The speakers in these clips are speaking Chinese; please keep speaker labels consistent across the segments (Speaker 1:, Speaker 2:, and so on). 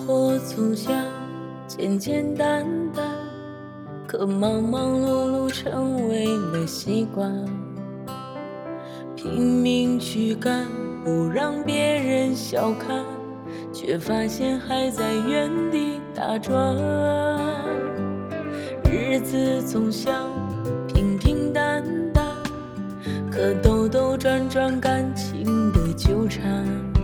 Speaker 1: 活从小简简单单，可忙忙碌碌成为了习惯，拼命去赶，不让别人小看，却发现还在原地打转。日子总像平平淡淡，可兜兜转转感情的纠缠，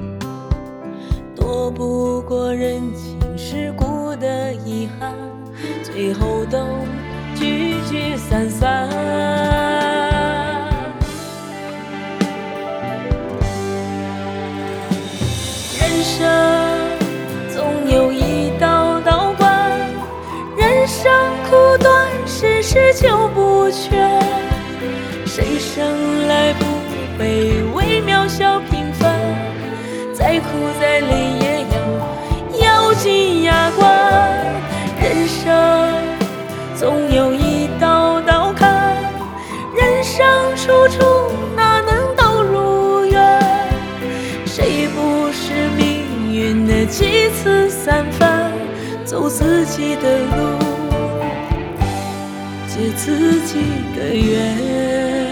Speaker 1: 躲不过人情世故的遗憾，最后都聚聚散散。人生总有一道道关，人生苦短，世事就不全。谁生来不被微渺小平凡，再苦再累也要咬紧牙关。人生总有一道道坎，人生处处哪能都如愿。谁不是命运的几次三番，走自己的路，结自己的缘。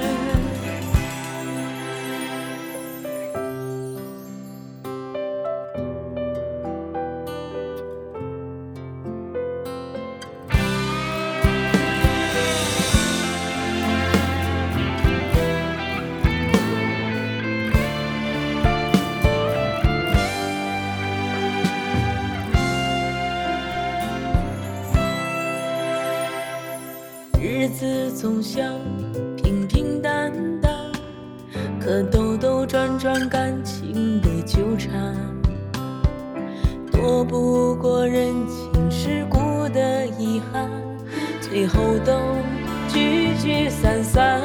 Speaker 1: 日子总像平平淡淡，可兜兜转转感情的纠缠，躲不过人情世故的遗憾，最后都聚聚散散。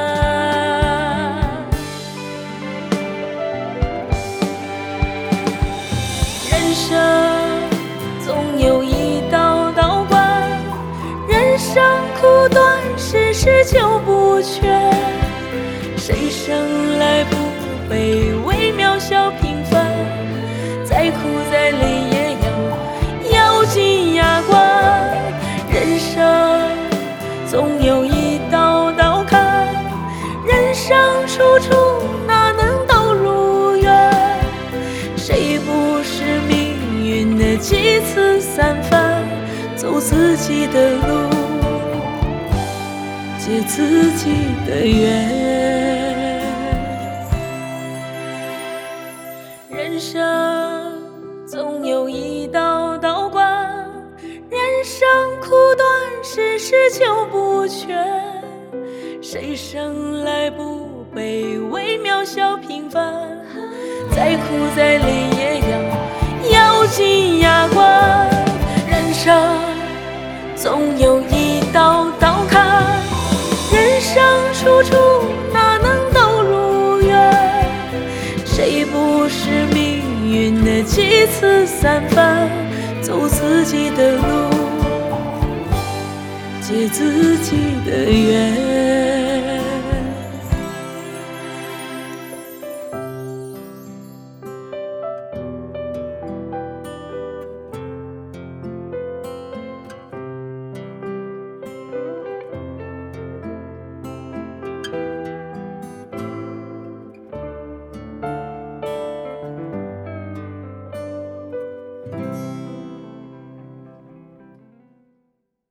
Speaker 1: 人生总有一道道关，人生苦短，世事就不全。谁生来不被微渺小平凡，再苦再累也要咬紧牙关。人生总有一道道坎，人生处处哪能都如愿。谁不是命运的几次三番，走自己的路，结自己的缘。人生总有一道道关，人生苦短，世事就不全。谁生来不被微渺小平凡，再苦再累也要咬紧牙关。人生总有一道道坎，人生处处哪能都如愿。谁不是命运的几次三番，走自己的路，结自己的缘。